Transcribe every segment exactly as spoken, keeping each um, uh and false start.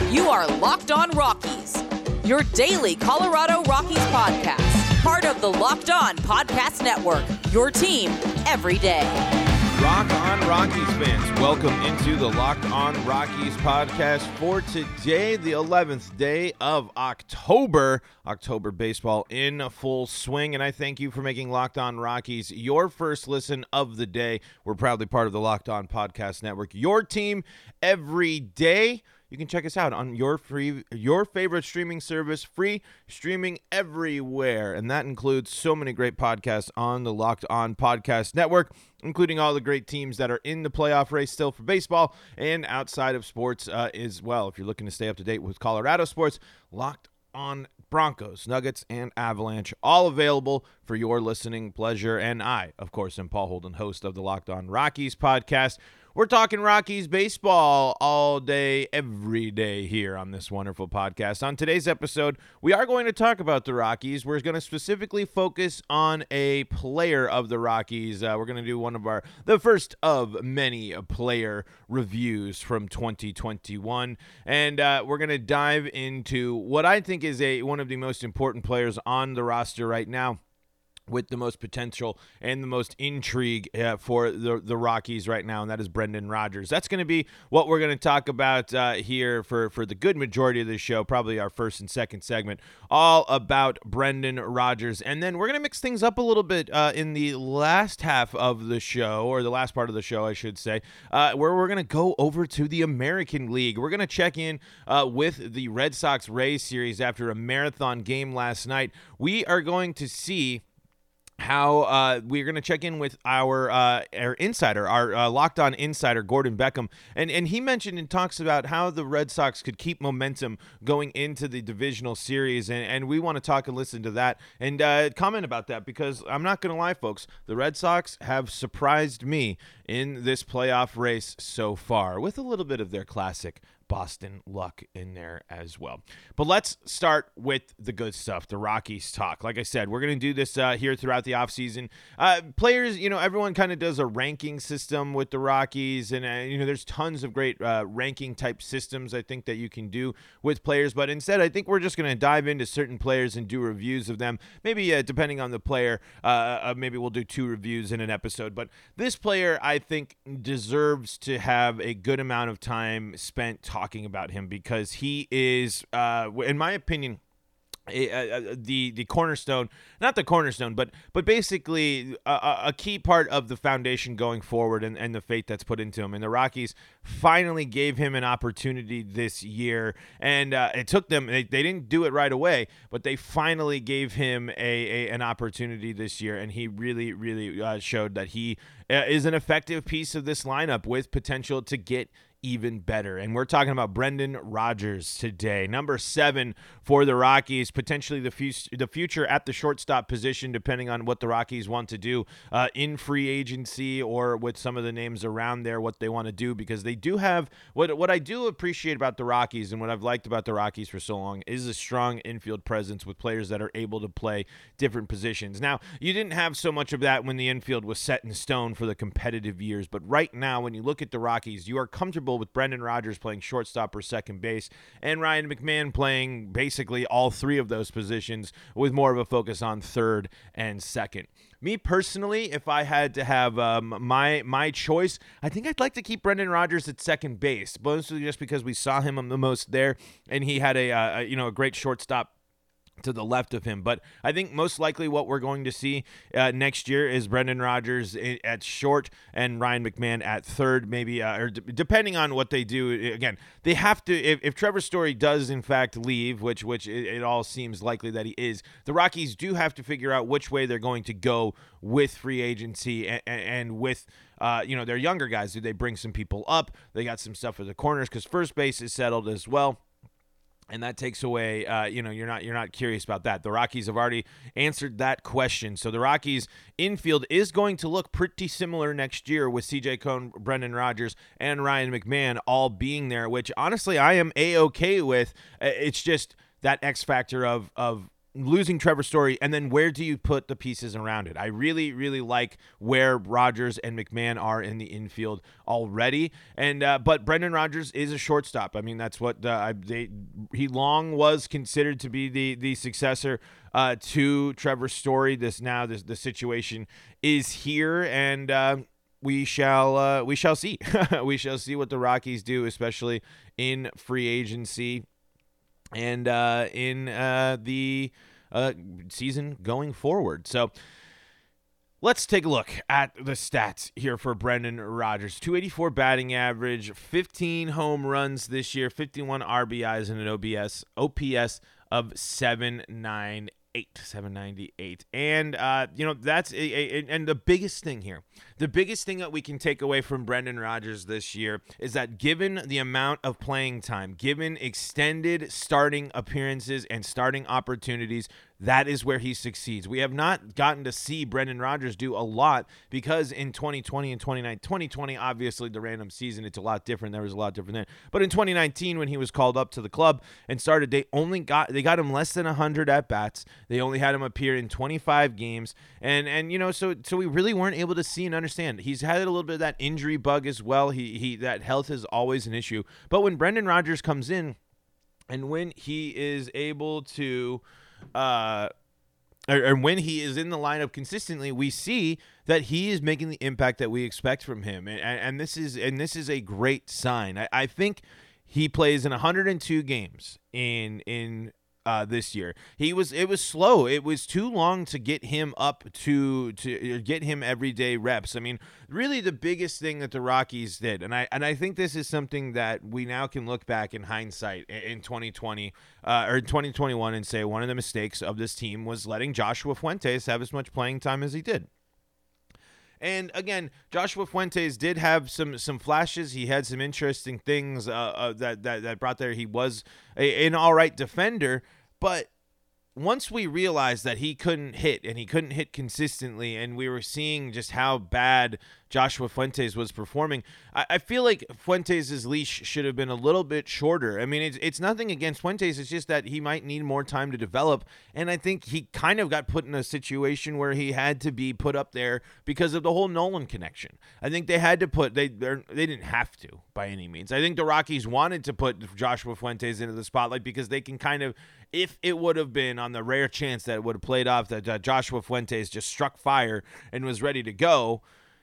You are Locked On Rockies, your daily Colorado Rockies podcast. Part of the Locked On Podcast Network, your team every day. Rock On Rockies fans, welcome into the Locked On Rockies podcast for today, the eleventh day of October. October baseball in full swing, and I thank you for making Locked On Rockies your first listen of the day. We're proudly part of the Locked On Podcast Network, your team every day. You can check us out on your free, your favorite streaming service, free streaming everywhere. And that includes so many great podcasts on the Locked On Podcast Network, including all the great teams that are in the playoff race still for baseball and outside of sports uh, as well. If you're looking to stay up to date with Colorado sports, Locked On Broncos, Nuggets, and Avalanche, all available for your listening pleasure. And I, of course, am Paul Holden, host of the Locked On Rockies podcast. We're talking Rockies baseball all day, every day here on this wonderful podcast. On today's episode, we are going to talk about the Rockies. We're going to specifically focus on a player of the Rockies. Uh, we're going to do one of our, the first of many player reviews from twenty twenty-one. And uh, we're going to dive into what I think is a one of the most important players on the roster right now, with the most potential and the most intrigue uh, for the, the Rockies right now, and that is Brendan Rodgers. That's going to be what we're going to talk about uh, here for, for the good majority of the show, probably our first and second segment, all about Brendan Rodgers. And then we're going to mix things up a little bit uh, in the last half of the show, or the last part of the show, I should say, uh, where we're going to go over to the American League. We're going to check in uh, with the Red Sox-Rays series after a marathon game last night. We are going to see how uh, we're going to check in with our uh, our insider, our uh, Locked On insider, Gordon Beckham. And, and he mentioned and talks about how the Red Sox could keep momentum going into the divisional series. And, and we want to talk and listen to that and uh, comment about that, because I'm not going to lie, folks, the Red Sox have surprised me in this playoff race so far with a little bit of their classic Boston luck in there as well. But let's start with the good stuff, the Rockies talk. Like I said, we're going to do this uh, here throughout the offseason. Uh, players, you know, everyone kind of does a ranking system with the Rockies, and, uh, you know, there's tons of great uh, ranking type systems, I think, that you can do with players. But instead, I think we're just going to dive into certain players and do reviews of them. Maybe uh, depending on the player, uh, uh, maybe we'll do two reviews in an episode. But this player, I think, deserves to have a good amount of time spent talking talking about him, because he is, uh, in my opinion, A, uh, the the cornerstone, not the cornerstone, but but basically a, a key part of the foundation going forward, and, and the faith that's put into him. And the Rockies finally gave him an opportunity this year, and uh, it took them, they, they didn't do it right away, but they finally gave him a, a an opportunity this year, and he really, really uh, showed that he uh, is an effective piece of this lineup with potential to get even better. And we're talking about Brendan Rodgers today, number seven for the Rockies, potentially the, fu- the future at the shortstop position, depending on what the Rockies want to do uh, in free agency, or with some of the names around there, what they want to do, because they do have, what, what I do appreciate about the Rockies, and what I've liked about the Rockies for so long, is a strong infield presence with players that are able to play different positions. Now, you didn't have so much of that when the infield was set in stone for the competitive years, but right now, when you look at the Rockies, you are comfortable with Brendan Rodgers playing shortstop or second base, and Ryan McMahon playing basically all three of those positions, with more of a focus on third and second. Me personally, if I had to have um, my my choice, I think I'd like to keep Brendan Rodgers at second base, mostly just because we saw him the most there, and he had a, uh, a you know a great shortstop to the left of him. But I think most likely what we're going to see uh, next year is Brendan Rodgers at short and Ryan McMahon at third, maybe, uh, or d- depending on what they do. Again, they have to, if, if Trevor Story does in fact leave, which which it, it all seems likely that he is, the Rockies do have to figure out which way they're going to go with free agency and, and with Uh, you know, their younger guys. Do they bring some people up? They got some stuff for the corners, because first base is settled as well. And that takes away, uh, you know, you're not you're not curious about that. The Rockies have already answered that question. So the Rockies infield is going to look pretty similar next year, with C J Cone, Brendan Rodgers, and Ryan McMahon all being there, which honestly I am A-okay with. It's just that X factor of of losing Trevor Story, and then where do you put the pieces around it? I really, really like where Rogers and McMahon are in the infield already. And uh, but Brendan Rodgers is a shortstop. I mean, that's what uh, they he long was considered to be the the successor uh, to Trevor Story. This now this the situation is here, and uh, we shall uh, we shall see. We shall see what the Rockies do, especially in free agency and uh, in uh, the uh, season going forward. So let's take a look at the stats here for Brendan Rodgers. two eighty-four batting average, fifteen home runs this year, fifty-one R B Is, and an O B S, O P S of seven ninety-eight, seven ninety-eight. And, uh, you know, that's a, a, and the biggest thing here, the biggest thing that we can take away from Brendan Rodgers this year is that given the amount of playing time, given extended starting appearances and starting opportunities, that is where he succeeds. We have not gotten to see Brendan Rodgers do a lot because in twenty twenty and twenty nineteen, twenty twenty, obviously the random season, it's a lot different. There was a lot different then. But in twenty nineteen, when he was called up to the club and started, they only got they got him less than one hundred at bats. They only had him appear in twenty-five games, and and you know, so so we really weren't able to see and understand. He's had a little bit of that injury bug as well. He he that health is always an issue. But when Brendan Rodgers comes in, and when he is able to Uh, or, or when he is in the lineup consistently, we see that he is making the impact that we expect from him, and, and this is and this is a great sign. I, I think he plays in one hundred two games in in uh, this year. He was it was slow. It was too long to get him up to to get him everyday reps. I mean, really, the biggest thing that the Rockies did, and I and I think this is something that we now can look back in hindsight in twenty twenty uh, or twenty twenty-one and say one of the mistakes of this team was letting Joshua Fuentes have as much playing time as he did. And again, Joshua Fuentes did have some some flashes. He had some interesting things uh, uh, that, that that brought there. He was a, an all right defender, but once we realized that he couldn't hit and he couldn't hit consistently, and we were seeing just how bad Joshua Fuentes was performing, I, I feel like Fuentes' leash should have been a little bit shorter. I mean, it's, it's nothing against Fuentes. It's just that he might need more time to develop. And I think he kind of got put in a situation where he had to be put up there because of the whole Nolan connection. I think they had to put, they they didn't have to by any means. I think the Rockies wanted to put Joshua Fuentes into the spotlight because they can kind of, if it would have been on the rare chance that it would have played off that uh, Joshua Fuentes just struck fire and was ready to go,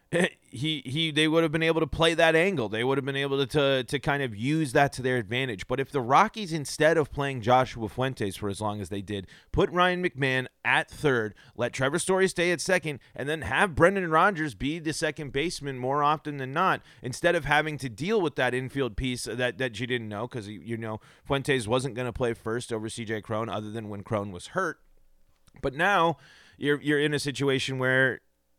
he he they would have been able to play that angle. They would have been able to, to to kind of use that to their advantage. But if the Rockies, instead of playing Joshua Fuentes for as long as they did, put Ryan McMahon at third, let Trevor Story stay at second, and then have Brendan Rodgers be the second baseman more often than not, instead of having to deal with that infield piece that, that you didn't know, because you know Fuentes wasn't going to play first over C J Cron other than when Cron was hurt. But now you're you're in a situation where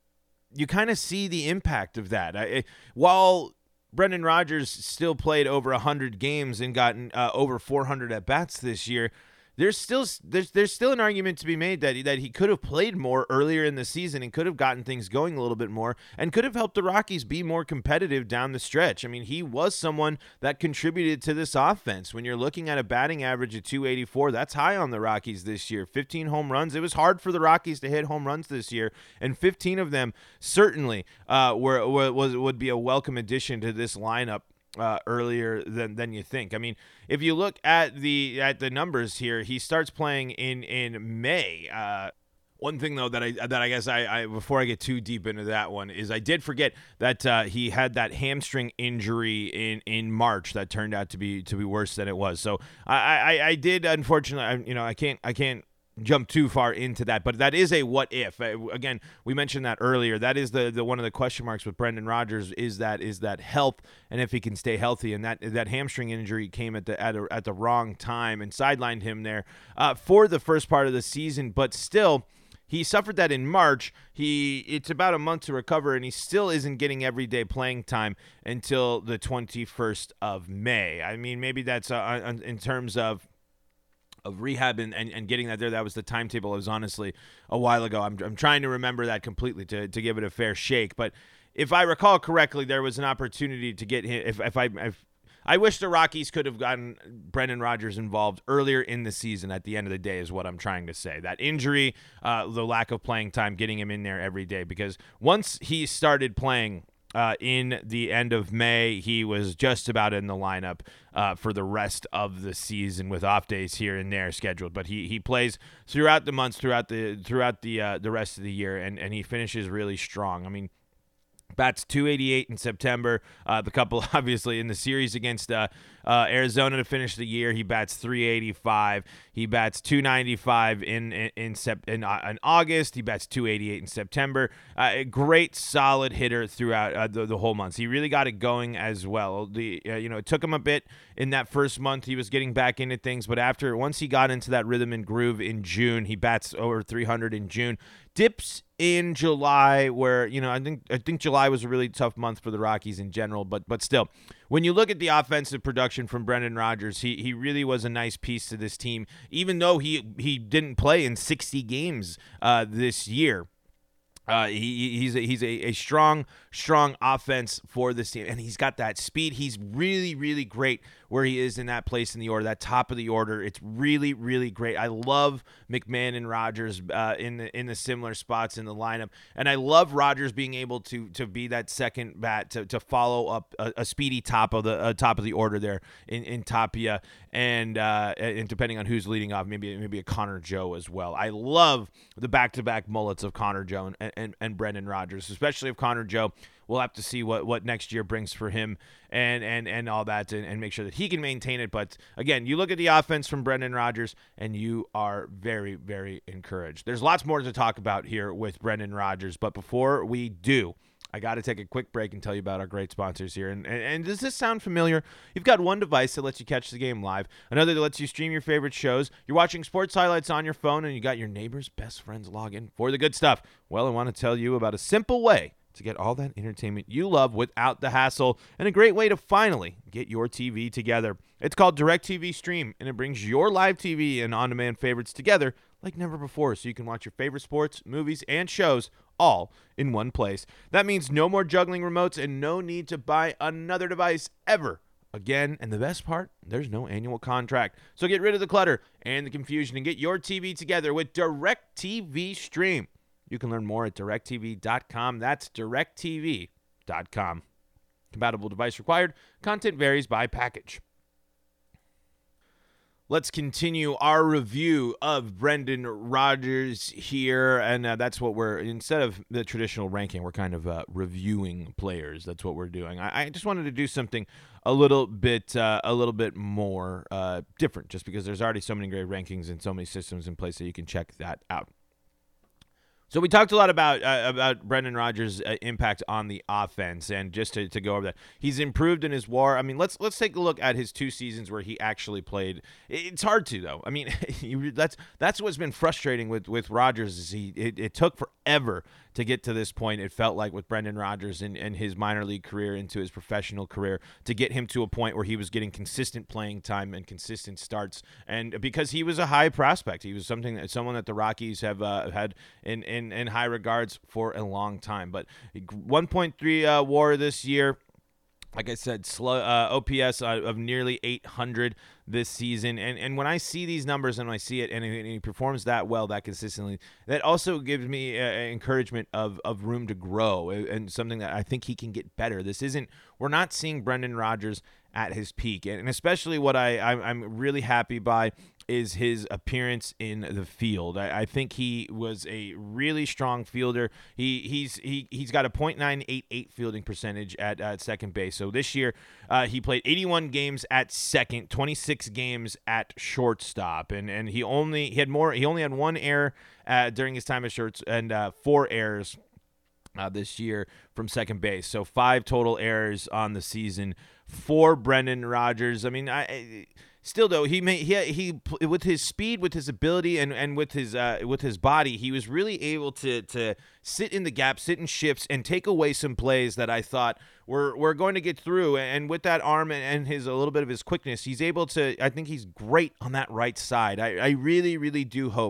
you kind of see the impact of that. I, while Brendan Rodgers still played over one hundred games and gotten uh, over four hundred at-bats this year, there's still there's there's still an argument to be made that he, that he could have played more earlier in the season and could have gotten things going a little bit more and could have helped the Rockies be more competitive down the stretch. I mean, he was someone that contributed to this offense. When you're looking at a batting average of two eighty-four, that's high on the Rockies this year. fifteen home runs. It was hard for the Rockies to hit home runs this year, and fifteen of them certainly uh, were, were was would be a welcome addition to this lineup. Uh, earlier than than you think. I mean, if you look at the at the numbers here, he starts playing in in May. Uh, one thing though that I that I guess I, I before I get too deep into that one is I did forget that uh, he had that hamstring injury in, in March that turned out to be to be worse than it was. So I I, I did unfortunately I, you know I can't I can't. jump too far into that, but that is a what if. Again, we mentioned that earlier. That is the, the one of the question marks with Brendan Rodgers is that is that health and if he can stay healthy. And that that hamstring injury came at the at, a, at the wrong time and sidelined him there uh, for the first part of the season. But still, he suffered that in March. He it's about a month to recover, and he still isn't getting everyday playing time until the twenty-first of May. I mean, maybe that's uh, in terms of. of rehab and, and, and getting that there. That was the timetable. It was honestly a while ago. I'm I'm trying to remember that completely to, to give it a fair shake. But if I recall correctly, there was an opportunity to get him. If, if I if I wish the Rockies could have gotten Brendan Rodgers involved earlier in the season. At the end of the day is what I'm trying to say. That injury, uh, the lack of playing time, getting him in there every day, because once he started playing Uh, in the end of May, he was just about in the lineup uh, for the rest of the season, with off days here and there scheduled. But he he plays throughout the months, throughout the throughout the uh, the rest of the year, and, and he finishes really strong. I mean, bats two eighty-eight in September. Uh, the couple, obviously, in the series against uh, uh, Arizona to finish the year, he bats three eighty-five. He bats two ninety-five in in in, sep- in, uh, in August. He bats two eighty-eight in September. Uh, a great, solid hitter throughout uh, the, the whole months. He really got it going as well. The uh, you know it took him a bit in that first month. He was getting back into things, but after once he got into that rhythm and groove in June, he bats over three hundred in June. Dips in July, where you know I think I think July was a really tough month for the Rockies in general, but but still, when you look at the offensive production from Brendan Rodgers, he he really was a nice piece to this team, even though he he didn't play in sixty games uh, this year. Uh, he he's a, he's a, a strong strong offense for this team, and he's got that speed. He's really really great where he is in that place in the order, that top of the order. It's really really great. I love McMahon and Rodgers uh, in the in the similar spots in the lineup, and I love Rodgers being able to to be that second bat to, to follow up a, a speedy top of the uh, top of the order there in, in Tapia, and uh, and depending on who's leading off, maybe maybe a Connor Joe as well. I love the back to back mullets of Connor Joe and, and, and Brendan Rodgers, especially if Connor Joe. We'll have to see what, what next year brings for him and and, and all that, and, and make sure that he can maintain it. But, again, you look at the offense from Brendan Rodgers, and you are very, very encouraged. There's lots more to talk about here with Brendan Rodgers, but before we do, I got to take a quick break and tell you about our great sponsors here. And, and and does this sound familiar? You've got one device that lets you catch the game live, another that lets you stream your favorite shows. You're watching sports highlights on your phone, and you got your neighbor's best friend's login for the good stuff. Well, I want to tell you about a simple way to get all that entertainment you love without the hassle, and a great way to finally get your T V together. It's called DirecTV Stream, and it brings your live T V and on-demand favorites together like never before, so you can watch your favorite sports, movies, and shows all in one place. That means no more juggling remotes and no need to buy another device ever again. And the best part, there's no annual contract. So get rid of the clutter and the confusion and get your T V together with DirecTV Stream. You can learn more at direct T V dot com. That's direct T V dot com. Compatible device required. Content varies by package. Let's continue our review of Brendan Rodgers here, and uh, that's what we're, instead of the traditional ranking, we're kind of uh, reviewing players. That's what we're doing. I, I just wanted to do something a little bit uh, a little bit more uh, different, just because there's already so many great rankings and so many systems in place that you can check that out. So we talked a lot about uh, about Brendan Rodgers' uh, impact on the offense, and just to, to go over that, he's improved in his W A R. I mean, let's let's take a look at his two seasons where he actually played. It's hard to though. I mean, that's that's what's been frustrating with with Rodgers is he it, it took forever to get to this point. It felt like with Brendan Rodgers and, and his minor league career into his professional career to get him to a point where he was getting consistent playing time and consistent starts, and because he was a high prospect, he was something that someone that the Rockies have uh, had in. in In, in high regards for a long time. But one point three uh, W A R this year. Like I said, slow, uh, O P S uh, of nearly eight hundred this season. And and when I see these numbers and I see it and he, and he performs that well, that consistently, that also gives me uh, encouragement of, of room to grow and something that I think he can get better. This isn't, we're not seeing Brendan Rodgers at his peak. And especially what I, I'm, I'm really happy by is his appearance in the field. I, I think he was a really strong fielder. He he's he he's got a point nine eight eight fielding percentage at, at second base. So this year, uh, he played eighty-one games at second, twenty-six games at shortstop, and and he only he had more. He only had one error uh, during his time at shorts and uh, four errors uh, this year from second base. So five total errors on the season for Brendan Rodgers. I mean, I. I Still, though, he may, he he with his speed, with his ability, and, and with his uh, with his body, he was really able to to sit in the gap, sit in shifts, and take away some plays that I thought were were going to get through. And with that arm and, and his a little bit of his quickness, he's able to. I think he's great on that right side. I, I really, really do hope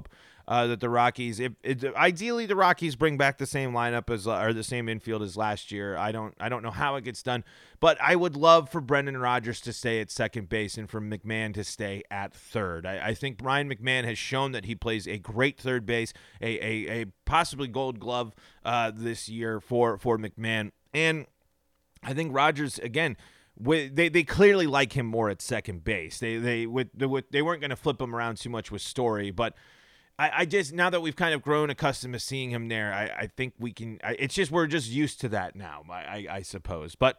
uh, that the Rockies, if, if ideally the Rockies bring back the same lineup as or the same infield as last year. I don't I don't know how it gets done, but I would love for Brendan Rodgers to stay at second base and for McMahon to stay at third. I, I think Ryan McMahon has shown that he plays a great third base, a a, a possibly Gold Glove uh, this year for for McMahon, and I think Rodgers again. They they clearly like him more at second base. They they with, with they weren't going to flip him around too much with Story, but I, I just now that we've kind of grown accustomed to seeing him there, I, I think we can. I, it's just we're just used to that now, I, I I suppose. But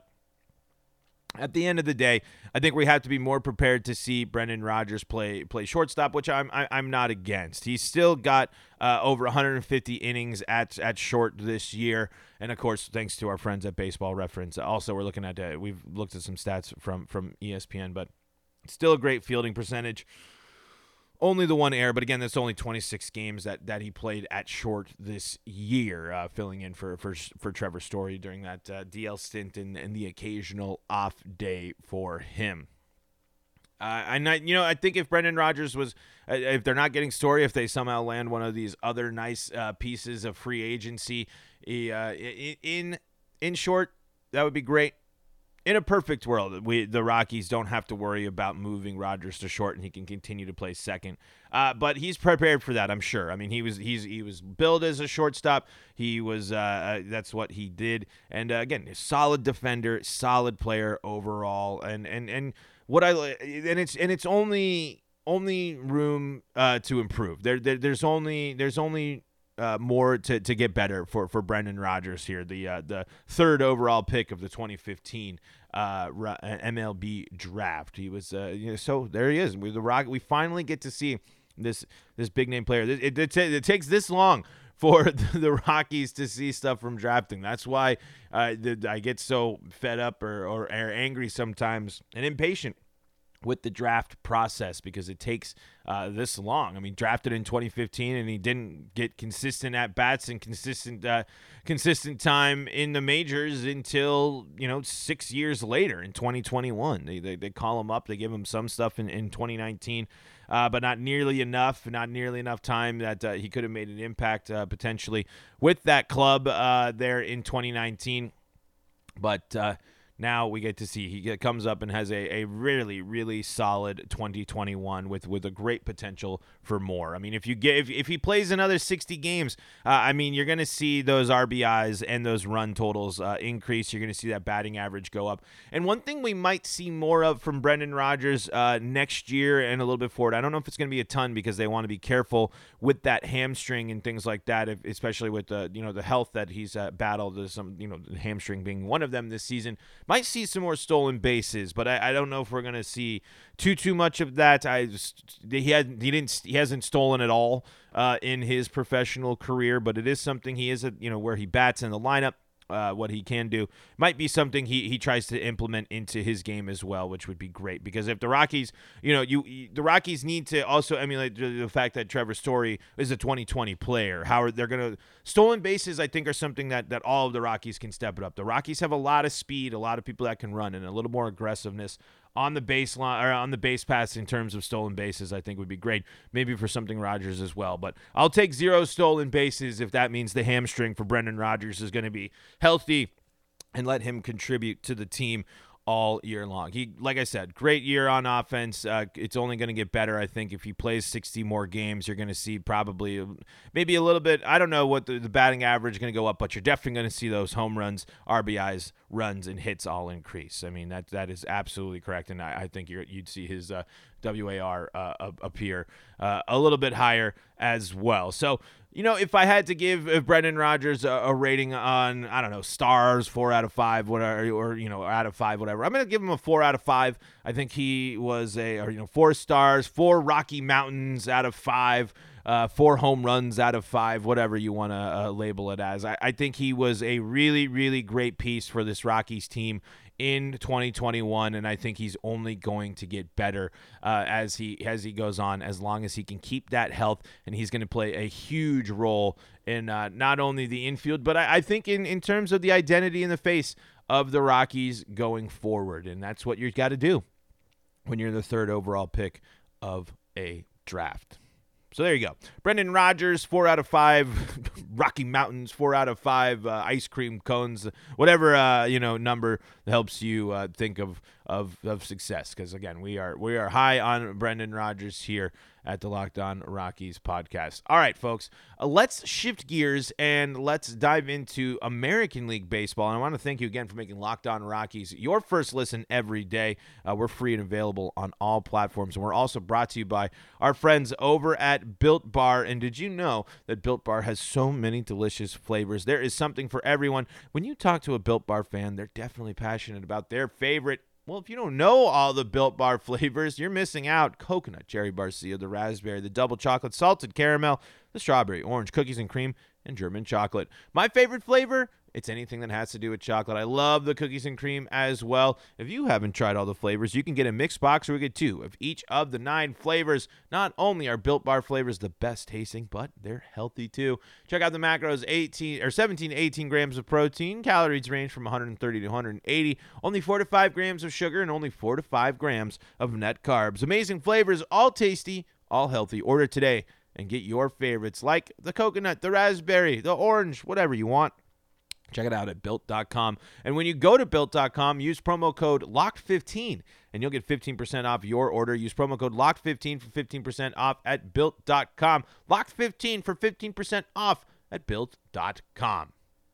at the end of the day, I think we have to be more prepared to see Brendan Rodgers play play shortstop, which I'm I, I'm not against. He's still got uh, over one hundred fifty innings at at short this year, and of course, thanks to our friends at Baseball Reference. Also, we're looking at uh, we've looked at some stats from from E S P N, but still a great fielding percentage. Only the one error, but again, that's only twenty-six games that, that he played at short this year, uh, filling in for, for for Trevor Story during that uh, D L stint and, and the occasional off day for him. Uh, and I, you know, I think if Brendan Rodgers was, uh, if they're not getting Story, if they somehow land one of these other nice uh, pieces of free agency uh, in in short, that would be great. In a perfect world, we the Rockies don't have to worry about moving Rodgers to short, and he can continue to play second. Uh, but he's prepared for that, I'm sure. I mean, he was he's he was billed as a shortstop. He was uh, uh, that's what he did. And uh, again, a solid defender, solid player overall. And and and what I and it's and it's only only room uh, to improve. There, there there's only there's only. Uh, more to, to get better for, for Brendan Rodgers here, the uh, the third overall pick of the twenty fifteen uh, M L B draft. He was uh, you know, so there he is. We the Rock. We finally get to see this this big name player. It, it, it, t- it takes this long for the, the Rockies to see stuff from drafting. That's why uh, the, I get so fed up or, or, or angry sometimes and impatient with the draft process because it takes uh, this long. I mean, drafted in twenty fifteen and he didn't get consistent at bats and consistent uh, consistent time in the majors until, you know, six years later in twenty twenty-one. They they, they call him up. They give him some stuff in, in twenty nineteen, uh, but not nearly enough, not nearly enough time that uh, he could have made an impact uh, potentially with that club uh, there in twenty nineteen. But uh, now we get to see he comes up and has a, a really, really solid twenty twenty-one with, with a great potential for more. I mean, if you get if, if he plays another sixty games, uh, I mean, you're going to see those R B Is and those run totals uh, increase. You're going to see that batting average go up. And one thing we might see more of from Brendan Rodgers uh, next year and a little bit forward, I don't know if it's going to be a ton because they want to be careful with that hamstring and things like that, if, especially with the you know the health that he's uh, battled. There's some you know the hamstring being one of them this season. Might see some more stolen bases, but I, I don't know if we're gonna see too too much of that. I just, he had he didn't he hasn't stolen at all uh, in his professional career, but it is something he is a, you know where he bats in the lineup. Uh, what he can do might be something he, he tries to implement into his game as well, which would be great because if the Rockies, you know, you, you the Rockies need to also emulate the, the fact that Trevor Story is a twenty twenty player. How they're going to stolen bases, I think, are something that, that all of the Rockies can step it up. The Rockies have a lot of speed, a lot of people that can run, and a little more aggressiveness on the baseline or on the base pass in terms of stolen bases, I think would be great. Maybe for something Rodgers as well. But I'll take zero stolen bases if that means the hamstring for Brendan Rodgers is going to be healthy and let him contribute to the team all year long. He, like I said, great year on offense. Uh, it's only going to get better, I think. If he plays sixty more games, you're going to see probably maybe a little bit. I don't know what the, the batting average is going to go up, but you're definitely going to see those home runs, R B Is, runs, and hits all increase. I mean, that that is absolutely correct, and I, I think you're, you'd see his uh, W A R uh, appear uh, a little bit higher as well. So, you know, if I had to give if Brendan Rodgers a, a rating on, I don't know, stars, four out of five, whatever, or, you know, out of five, whatever, I'm going to give him a four out of five. I think he was a, or, you know, four stars, four Rocky Mountains out of five, uh, four home runs out of five, whatever you want to uh, label it as. I, I think he was a really, really great piece for this Rockies team in twenty twenty-one, and I think he's only going to get better uh, as he as he goes on, as long as he can keep that health, and he's going to play a huge role in uh, not only the infield, but I, I think in, in terms of the identity in the face of the Rockies going forward, and that's what you've got to do when you're the third overall pick of a draft. So there you go. Brendan Rodgers, four out of five. Rocky Mountains, four out of five. Uh, ice cream cones, whatever uh, you know number helps you uh, think of of of success. Because again, we are we are high on Brendan Rodgers here at the Locked On Rockies podcast. All right, folks, uh, let's shift gears and let's dive into American League Baseball. And I want to thank you again for making Locked On Rockies your first listen every day. Uh, we're free and available on all platforms. And we're also brought to you by our friends over at Built Bar. And did you know that Built Bar has so many delicious flavors? There is something for everyone. When you talk to a Built Bar fan, they're definitely passionate about their favorite. Well, if you don't know all the Built Bar flavors, you're missing out. Coconut, cherry barcia, the raspberry, the double chocolate, salted caramel, the strawberry, orange, cookies and cream, and German chocolate. My favorite flavor? It's anything that has to do with chocolate. I love the cookies and cream as well. If you haven't tried all the flavors, you can get a mixed box or we get two of each of the nine flavors. Not only are Built Bar flavors the best tasting, but they're healthy too. Check out the macros: eighteen or seventeen to eighteen grams of protein. Calories range from one hundred thirty to one hundred eighty. Only four to five grams of sugar and only four to five grams of net carbs. Amazing flavors, all tasty, all healthy. Order today and get your favorites like the coconut, the raspberry, the orange, whatever you want. Check it out at built dot com. And when you go to built dot com, use promo code locked fifteen and you'll get fifteen percent off your order. Use promo code locked fifteen for fifteen percent off at built dot com. locked fifteen for fifteen percent off at built dot com.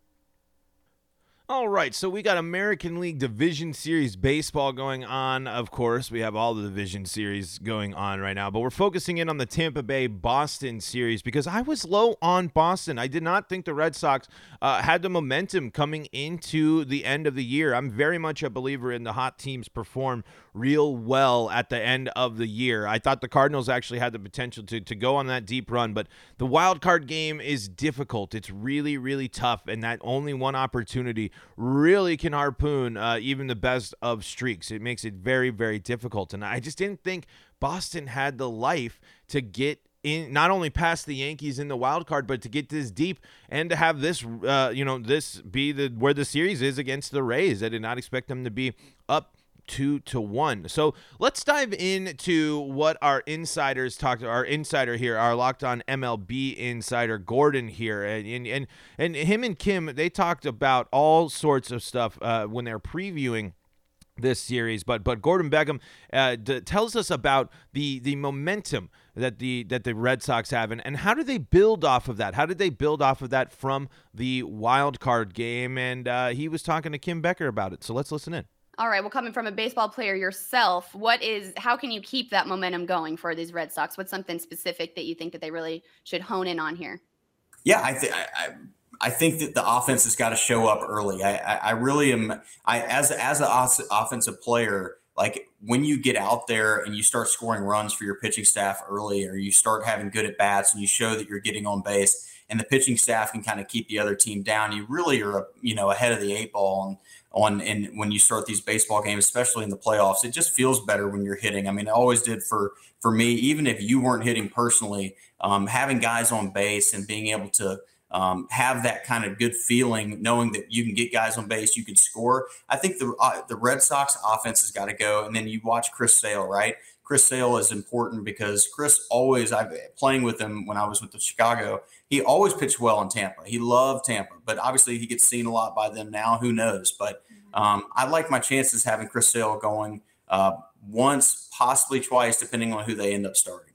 All right, so we got American League Division Series baseball going on. Of course, we have all the Division Series going on right now, but we're focusing in on the Tampa Bay-Boston series because I was low on Boston. I did not think the Red Sox uh, had the momentum coming into the end of the year. I'm very much a believer in the hot teams perform real well at the end of the year. I thought the Cardinals actually had the potential to, to go on that deep run, but the wild card game is difficult. It's really, really tough, and that only one opportunity really can harpoon uh, even the best of streaks. It makes it very, very difficult, and I just didn't think Boston had the life to get in, not only past the Yankees in the wild card, but to get this deep and to have this, uh, you know, this be the where the series is against the Rays. I did not expect them to be up two to one. So let's dive into what our insiders talked to. Our insider here, our Locked On M L B insider Gordon here, and and and, and him and Kim, they talked about all sorts of stuff uh, when they're previewing this series. But but Gordon Beckham uh, d- tells us about the the momentum that the that the Red Sox have, and, and how do they build off of that? How did they build off of that from the wild card game? And uh, he was talking to Kim Becker about it. So let's listen in. All right. Well, coming from a baseball player yourself, what is, how can you keep that momentum going for these Red Sox? What's something specific that you think that they really should hone in on here? Yeah, I think, I, I think that the offense has got to show up early. I, I, I really am, I, as, as an offensive player, like when you get out there and you start scoring runs for your pitching staff early, or you start having good at bats and you show that you're getting on base and the pitching staff can kind of keep the other team down, you really are, you know, ahead of the eight ball on, on and when you start these baseball games, especially in the playoffs. It just feels better when you're hitting. I mean, it always did for for me, even if you weren't hitting personally, um, having guys on base and being able to um, have that kind of good feeling, knowing that you can get guys on base, you can score. I think the uh, the Red Sox offense has got to go. And then you watch Chris Sale, right? Chris Sale is important because Chris always, I've playing with him when I was with the Chicago, he always pitched well in Tampa. He loved Tampa, but obviously he gets seen a lot by them now. Who knows? But um, I like my chances having Chris Sale going uh, once, possibly twice, depending on who they end up starting.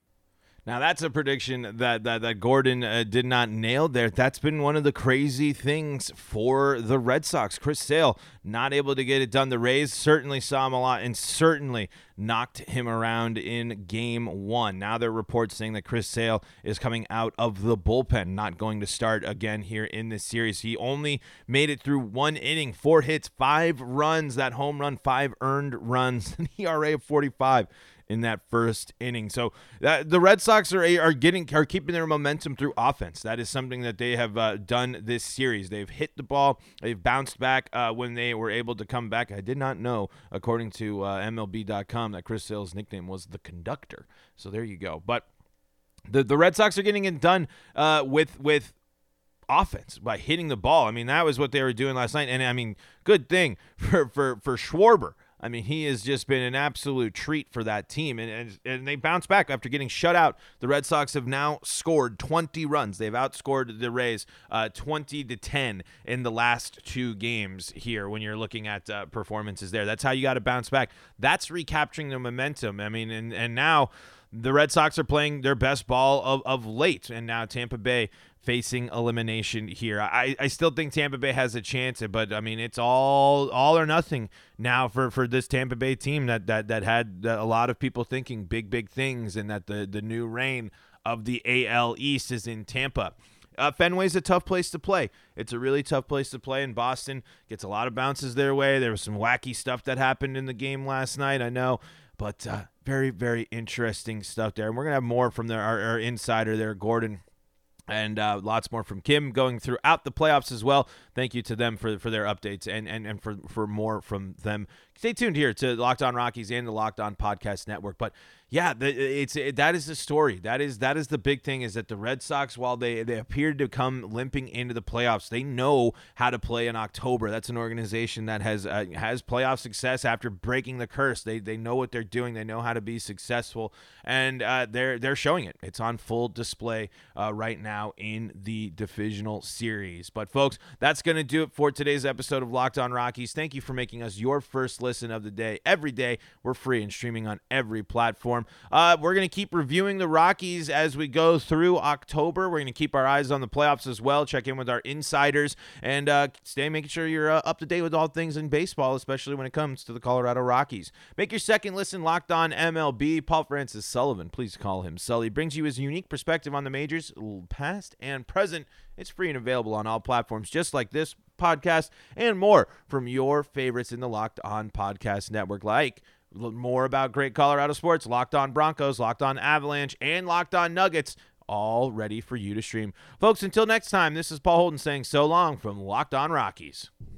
Now, that's a prediction that that, that Gordon uh, did not nail there. That's been one of the crazy things for the Red Sox. Chris Sale not able to get it done. The Rays certainly saw him a lot and certainly knocked him around in game one. Now there are reports saying that Chris Sale is coming out of the bullpen, not going to start again here in this series. He only made it through one inning, four hits, five runs, that home run, five earned runs, an E R A of forty-five. In that first inning. So that, the Red Sox are are getting are keeping their momentum through offense. That is something that they have uh, done this series. They've hit the ball. They've bounced back uh, when they were able to come back. I did not know, according to uh, M L B dot com, that Chris Sale's nickname was the Conductor. So there you go. But the the Red Sox are getting it done uh, with with. offense by hitting the ball. I mean, that was what they were doing last night. And I mean, good thing for for for Schwarber. I mean, he has just been an absolute treat for that team, and, and, and they bounce back after getting shut out. The Red Sox have now scored twenty runs. They've outscored the Rays uh, twenty to ten in the last two games here when you're looking at uh, performances there. That's how you got to bounce back. That's recapturing the momentum. I mean, and, and now the Red Sox are playing their best ball of, of late, and now Tampa Bay facing elimination here. I, I still think Tampa Bay has a chance, but I mean, it's all all or nothing now for, for this Tampa Bay team that that that had a lot of people thinking big, big things, and that the, the new reign of the A L East is in Tampa. Uh, Fenway's a tough place to play. It's a really tough place to play, and Boston gets a lot of bounces their way. There was some wacky stuff that happened in the game last night, I know, but uh, very, very interesting stuff there. And we're going to have more from their, our, our insider there, Gordon, and uh, lots more from Kim going throughout the playoffs as well. Thank you to them for for their updates and and, and for, for more from them. Stay tuned here to Locked On Rockies and the Locked On Podcast Network. But yeah, the, it's it, that is the story. That is that is the big thing, is that the Red Sox, while they, they appeared to come limping into the playoffs, they know how to play in October. That's an organization that has uh, has playoff success after breaking the curse. They they know what they're doing. They know how to be successful, and uh, they're they're showing it. It's on full display uh, right now in the divisional series. But folks, that's going to do it for today's episode of Locked On Rockies. Thank you for making us your first listen of the day. Every day, we're free and streaming on every platform. Uh, we're going to keep reviewing the Rockies as we go through October. We're going to keep our eyes on the playoffs as well, check in with our insiders, and uh, stay making sure you're uh, up to date with all things in baseball, especially when it comes to the Colorado Rockies. Make your second listen Locked On M L B. Paul Francis Sullivan, please call him Sully, brings you his unique perspective on the majors, past and present. It's free and available on all platforms, just like this podcast and more from your favorites in the Locked On Podcast Network, like more about great Colorado sports, Locked On Broncos, Locked On Avalanche, and Locked On Nuggets, all ready for you to stream. Folks, until next time, this is Paul Holden saying so long from Locked On Rockies.